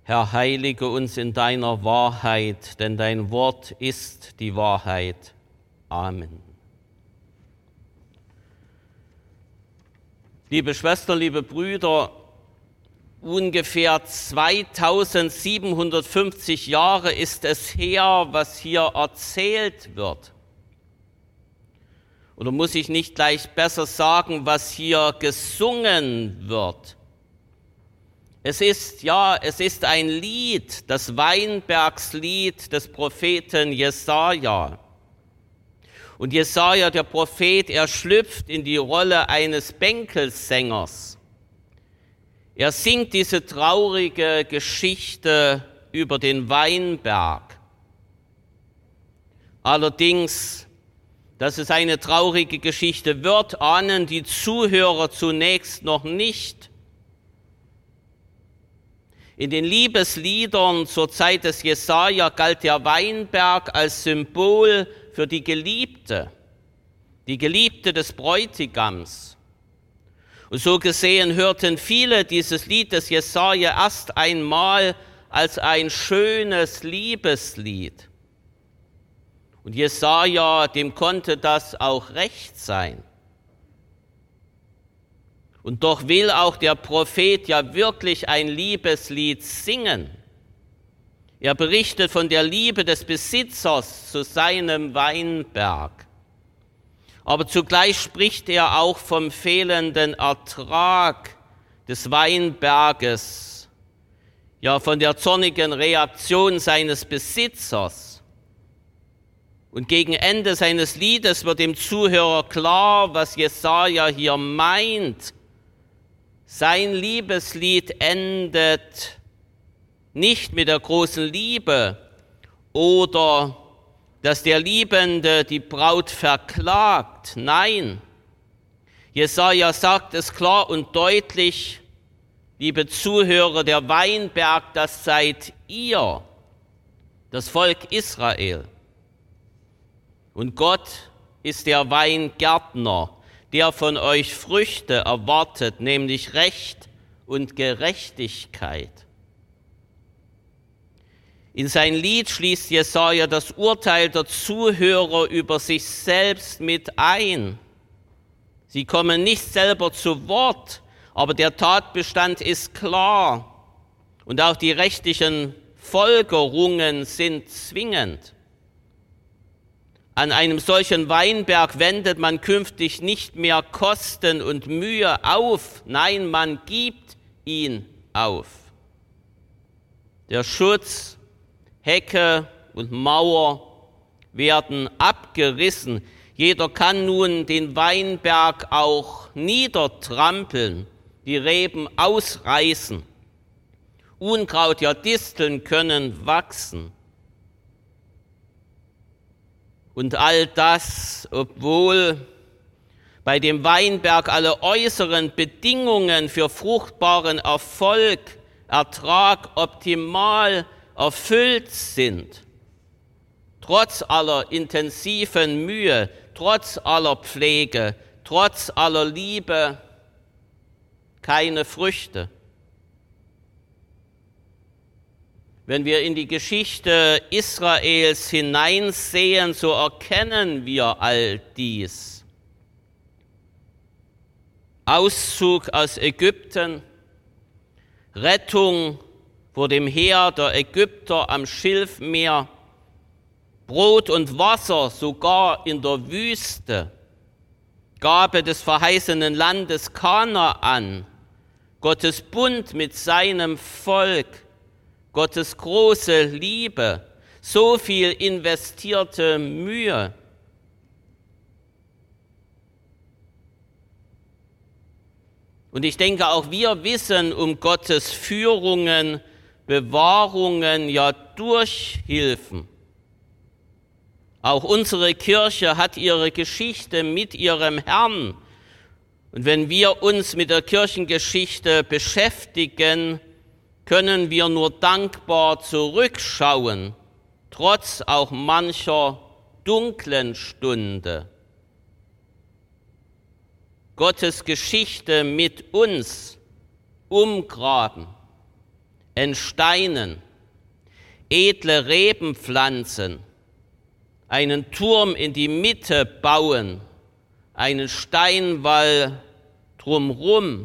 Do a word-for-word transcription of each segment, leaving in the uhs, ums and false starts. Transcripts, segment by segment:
Herr, heilige uns in deiner Wahrheit, denn dein Wort ist die Wahrheit. Amen. Liebe Schwestern, liebe Brüder, ungefähr zweitausendsiebenhundertfünfzig Jahre ist es her, was hier erzählt wird. Oder muss ich nicht gleich besser sagen, was hier gesungen wird? Es ist, ja, es ist ein Lied, das Weinbergslied des Propheten Jesaja. Und Jesaja, der Prophet, er schlüpft in die Rolle eines Bänkelsängers. Er singt diese traurige Geschichte über den Weinberg. Allerdings, dass es eine traurige Geschichte wird, ahnen die Zuhörer zunächst noch nicht. In den Liebesliedern zur Zeit des Jesaja galt der Weinberg als Symbol für die Geliebte, die Geliebte des Bräutigams. Und so gesehen hörten viele dieses Lied des Jesaja erst einmal als ein schönes Liebeslied. Und Jesaja, dem konnte das auch recht sein. Und doch will auch der Prophet ja wirklich ein Liebeslied singen. Er berichtet von der Liebe des Besitzers zu seinem Weinberg. Aber zugleich spricht er auch vom fehlenden Ertrag des Weinberges, ja von der zornigen Reaktion seines Besitzers. Und gegen Ende seines Liedes wird dem Zuhörer klar, was Jesaja hier meint. Sein Liebeslied endet nicht mit der großen Liebe oder dass der Liebende die Braut verklagt. Nein, Jesaja sagt es klar und deutlich, liebe Zuhörer, der Weinberg, das seid ihr, das Volk Israel. Und Gott ist der Weingärtner, der von euch Früchte erwartet, nämlich Recht und Gerechtigkeit. In sein Lied schließt Jesaja das Urteil der Zuhörer über sich selbst mit ein. Sie kommen nicht selber zu Wort, aber der Tatbestand ist klar und auch die rechtlichen Folgerungen sind zwingend. An einem solchen Weinberg wendet man künftig nicht mehr Kosten und Mühe auf, nein, man gibt ihn auf. Der Schutz, Hecke und Mauer werden abgerissen. Jeder kann nun den Weinberg auch niedertrampeln, die Reben ausreißen. Unkraut, ja Disteln können wachsen. Und all das, obwohl bei dem Weinberg alle äußeren Bedingungen für fruchtbaren Erfolg, Ertrag optimal erfüllt sind. Trotz aller intensiven Mühe, trotz aller Pflege, trotz aller Liebe, keine Früchte. Wenn wir in die Geschichte Israels hineinsehen, so erkennen wir all dies. Auszug aus Ägypten, Rettung vor dem Heer der Ägypter am Schilfmeer, Brot und Wasser sogar in der Wüste, Gabe des verheißenen Landes Kanaan, Gottes Bund mit seinem Volk, Gottes große Liebe, so viel investierte Mühe. Und ich denke, auch wir wissen um Gottes Führungen, Bewahrungen, ja Durchhilfen. Auch unsere Kirche hat ihre Geschichte mit ihrem Herrn. Und wenn wir uns mit der Kirchengeschichte beschäftigen, können wir nur dankbar zurückschauen, trotz auch mancher dunklen Stunde. Gottes Geschichte mit uns umgraben, entsteinen, edle Reben pflanzen, einen Turm in die Mitte bauen, einen Steinwall drumrum.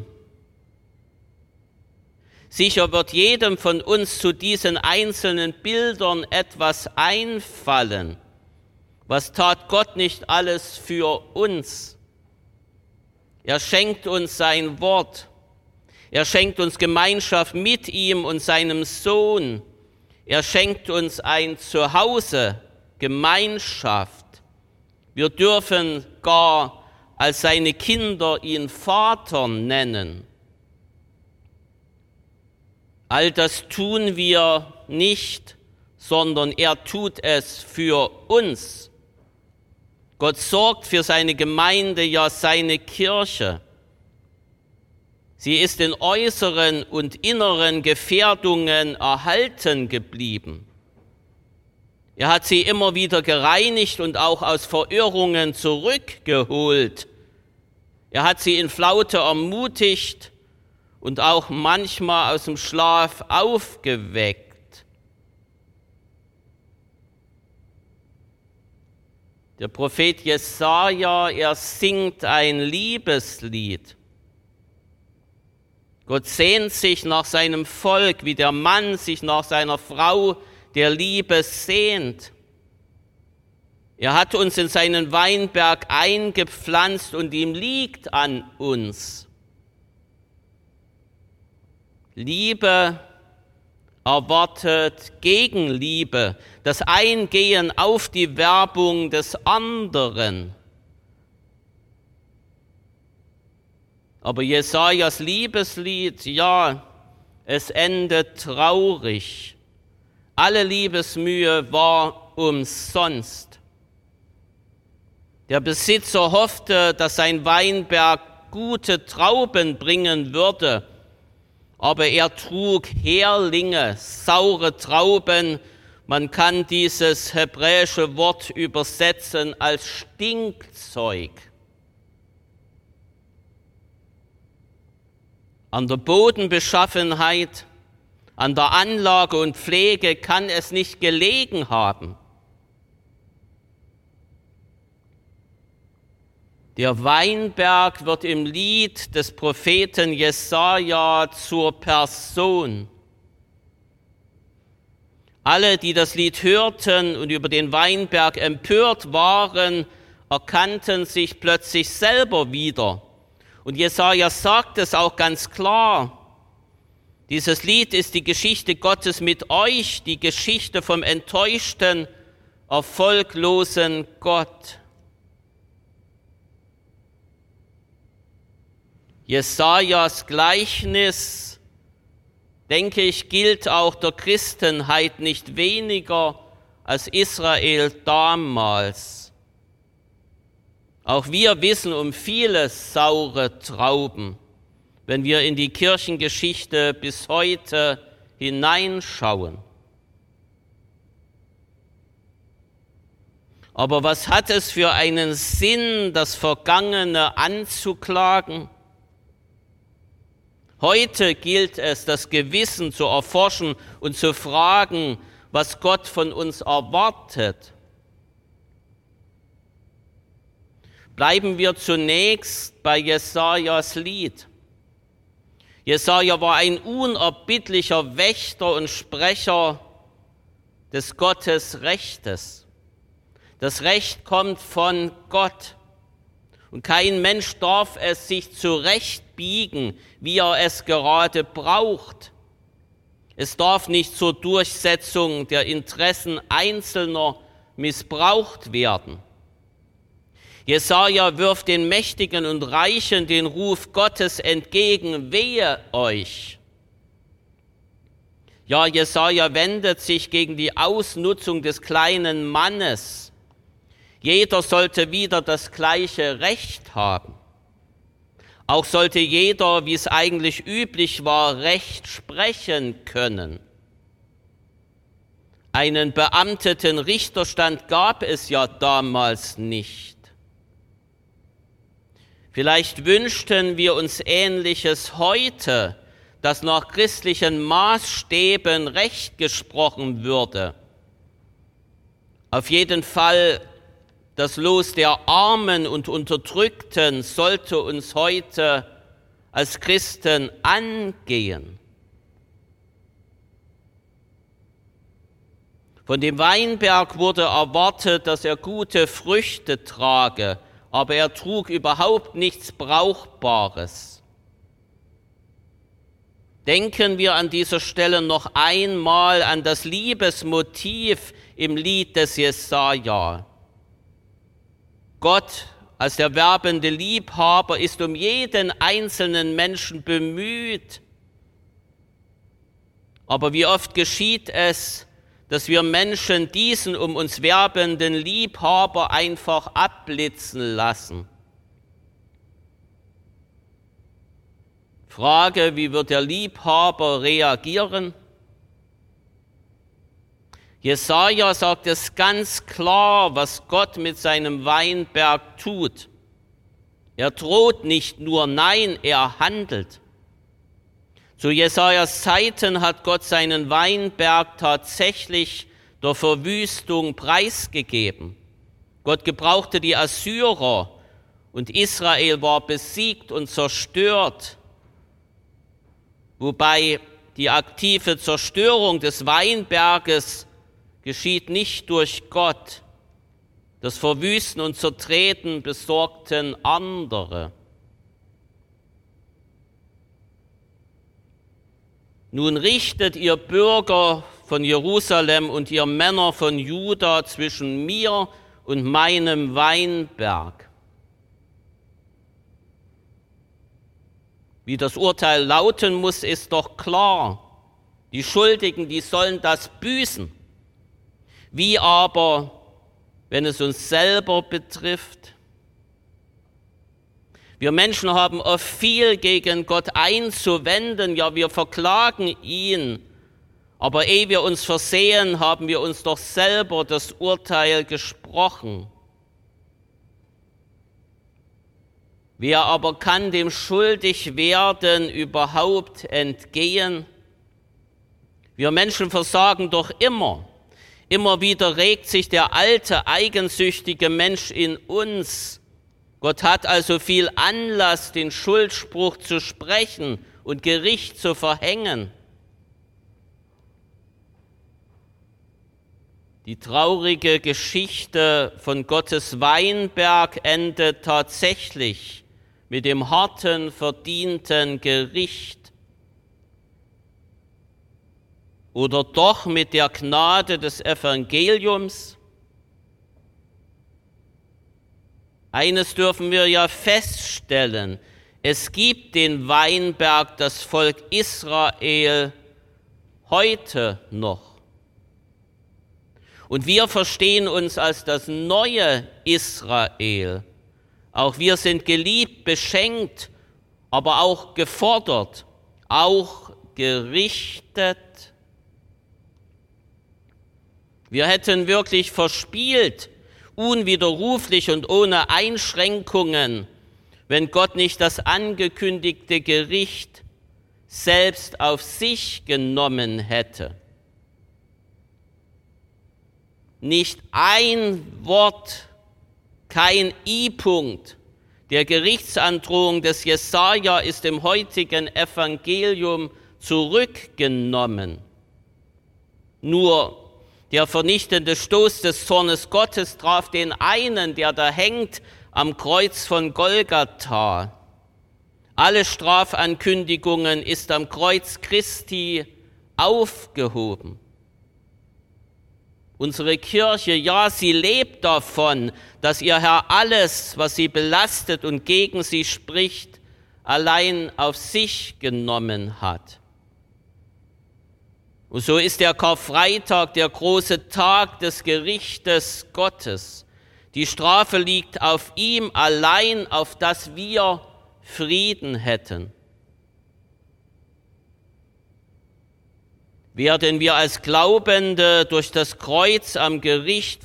Sicher wird jedem von uns zu diesen einzelnen Bildern etwas einfallen. Was tat Gott nicht alles für uns? Er schenkt uns sein Wort. Er schenkt uns Gemeinschaft mit ihm und seinem Sohn. Er schenkt uns ein Zuhause, Gemeinschaft. Wir dürfen gar als seine Kinder ihn Vater nennen. All das tun wir nicht, sondern er tut es für uns. Gott sorgt für seine Gemeinde, ja seine Kirche. Sie ist in äußeren und inneren Gefährdungen erhalten geblieben. Er hat sie immer wieder gereinigt und auch aus Verirrungen zurückgeholt. Er hat sie in Flaute ermutigt und auch manchmal aus dem Schlaf aufgeweckt. Der Prophet Jesaja, er singt ein Liebeslied. Gott sehnt sich nach seinem Volk, wie der Mann sich nach seiner Frau der Liebe sehnt. Er hat uns in seinen Weinberg eingepflanzt und ihm liegt an uns. Liebe erwartet Gegenliebe, das Eingehen auf die Werbung des anderen. Aber Jesajas Liebeslied, ja, es endet traurig. Alle Liebesmühe war umsonst. Der Besitzer hoffte, dass sein Weinberg gute Trauben bringen würde, aber er trug Herlinge, saure Trauben. Man kann dieses hebräische Wort übersetzen als Stinkzeug. An der Bodenbeschaffenheit, an der Anlage und Pflege kann es nicht gelegen haben. Der Weinberg wird im Lied des Propheten Jesaja zur Person. Alle, die das Lied hörten und über den Weinberg empört waren, erkannten sich plötzlich selber wieder. Und Jesaja sagt es auch ganz klar. Dieses Lied ist die Geschichte Gottes mit euch, die Geschichte vom enttäuschten, erfolglosen Gott. Jesajas Gleichnis, denke ich, gilt auch der Christenheit nicht weniger als Israel damals. Auch wir wissen um viele saure Trauben, wenn wir in die Kirchengeschichte bis heute hineinschauen. Aber was hat es für einen Sinn, das Vergangene anzuklagen? Heute gilt es, das Gewissen zu erforschen und zu fragen, was Gott von uns erwartet. Bleiben wir zunächst bei Jesajas Lied. Jesaja war ein unerbittlicher Wächter und Sprecher des Gottesrechtes. Das Recht kommt von Gott. Und kein Mensch darf es sich zurechtbiegen, wie er es gerade braucht. Es darf nicht zur Durchsetzung der Interessen Einzelner missbraucht werden. Jesaja wirft den Mächtigen und Reichen den Ruf Gottes entgegen: Wehe euch! Ja, Jesaja wendet sich gegen die Ausnutzung des kleinen Mannes. Jeder sollte wieder das gleiche Recht haben. Auch sollte jeder, wie es eigentlich üblich war, Recht sprechen können. Einen beamteten Richterstand gab es ja damals nicht. Vielleicht wünschten wir uns Ähnliches heute, dass nach christlichen Maßstäben Recht gesprochen würde. Auf jeden Fall das Los der Armen und Unterdrückten sollte uns heute als Christen angehen. Von dem Weinberg wurde erwartet, dass er gute Früchte trage, aber er trug überhaupt nichts Brauchbares. Denken wir an dieser Stelle noch einmal an das Liebesmotiv im Lied des Jesaja. Gott als der werbende Liebhaber ist um jeden einzelnen Menschen bemüht. Aber wie oft geschieht es, dass wir Menschen diesen um uns werbenden Liebhaber einfach abblitzen lassen? Frage, wie wird der Liebhaber reagieren? Jesaja sagt es ganz klar, was Gott mit seinem Weinberg tut. Er droht nicht nur, nein, er handelt. Zu Jesajas Zeiten hat Gott seinen Weinberg tatsächlich der Verwüstung preisgegeben. Gott gebrauchte die Assyrer und Israel war besiegt und zerstört, wobei die aktive Zerstörung des Weinberges geschieht nicht durch Gott. Das Verwüsten und Zertreten besorgten andere. Nun richtet ihr Bürger von Jerusalem und ihr Männer von Juda zwischen mir und meinem Weinberg. Wie das Urteil lauten muss, ist doch klar. Die Schuldigen, die sollen das büßen. Wie aber, wenn es uns selber betrifft? Wir Menschen haben oft viel gegen Gott einzuwenden, ja, wir verklagen ihn. Aber ehe wir uns versehen, haben wir uns doch selber das Urteil gesprochen. Wer aber kann dem Schuldigwerden überhaupt entgehen? Wir Menschen versagen doch immer. Immer wieder regt sich der alte, eigensüchtige Mensch in uns. Gott hat also viel Anlass, den Schuldspruch zu sprechen und Gericht zu verhängen. Die traurige Geschichte von Gottes Weinberg endet tatsächlich mit dem harten, verdienten Gericht. Oder doch mit der Gnade des Evangeliums? Eines dürfen wir ja feststellen, es gibt den Weinberg, das Volk Israel, heute noch. Und wir verstehen uns als das neue Israel. Auch wir sind geliebt, beschenkt, aber auch gefordert, auch gerichtet. Wir hätten wirklich verspielt, unwiderruflich und ohne Einschränkungen, wenn Gott nicht das angekündigte Gericht selbst auf sich genommen hätte. Nicht ein Wort, kein I-Punkt der Gerichtsandrohung des Jesaja ist im heutigen Evangelium zurückgenommen. Nur der vernichtende Stoß des Zornes Gottes traf den einen, der da hängt am Kreuz von Golgatha. Alle Strafankündigungen ist am Kreuz Christi aufgehoben. Unsere Kirche, ja, sie lebt davon, dass ihr Herr alles, was sie belastet und gegen sie spricht, allein auf sich genommen hat. Und so ist der Karfreitag der große Tag des Gerichtes Gottes. Die Strafe liegt auf ihm allein, auf dass wir Frieden hätten. Werden wir als Glaubende durch das Kreuz am Gericht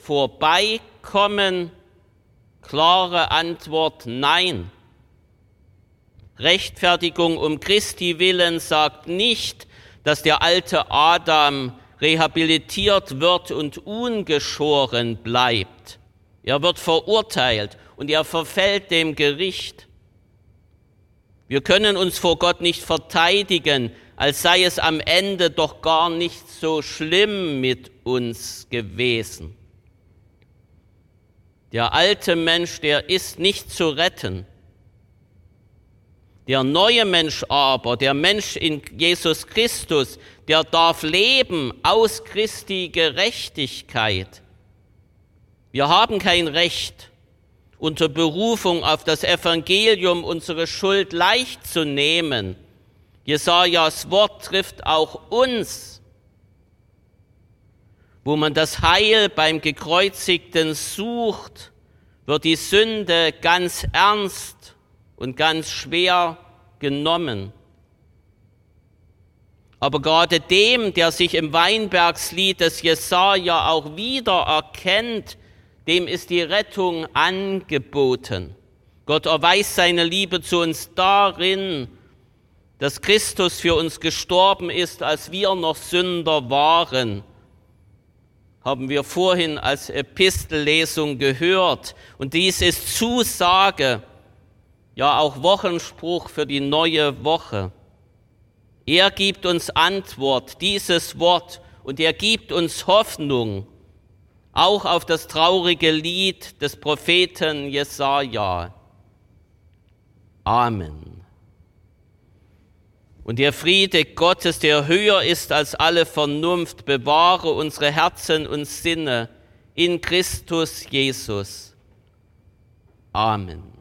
vorbeikommen? Klare Antwort: Nein. Rechtfertigung um Christi willen sagt nicht, dass der alte Adam rehabilitiert wird und ungeschoren bleibt. Er wird verurteilt und er verfällt dem Gericht. Wir können uns vor Gott nicht verteidigen, als sei es am Ende doch gar nicht so schlimm mit uns gewesen. Der alte Mensch, der ist nicht zu retten. Der neue Mensch aber, der Mensch in Jesus Christus, der darf leben aus Christi Gerechtigkeit. Wir haben kein Recht, unter Berufung auf das Evangelium unsere Schuld leicht zu nehmen. Jesajas Wort trifft auch uns. Wo man das Heil beim Gekreuzigten sucht, wird die Sünde ganz ernst und ganz schwer genommen. Aber gerade dem, der sich im Weinbergslied des Jesaja auch wiedererkennt, dem ist die Rettung angeboten. Gott erweist seine Liebe zu uns darin, dass Christus für uns gestorben ist, als wir noch Sünder waren. Haben wir vorhin als Epistellesung gehört. Und dies ist Zusage, ja auch Wochenspruch für die neue Woche. Er gibt uns Antwort, dieses Wort, und er gibt uns Hoffnung, auch auf das traurige Lied des Propheten Jesaja. Amen. Und der Friede Gottes, der höher ist als alle Vernunft, bewahre unsere Herzen und Sinne in Christus Jesus. Amen.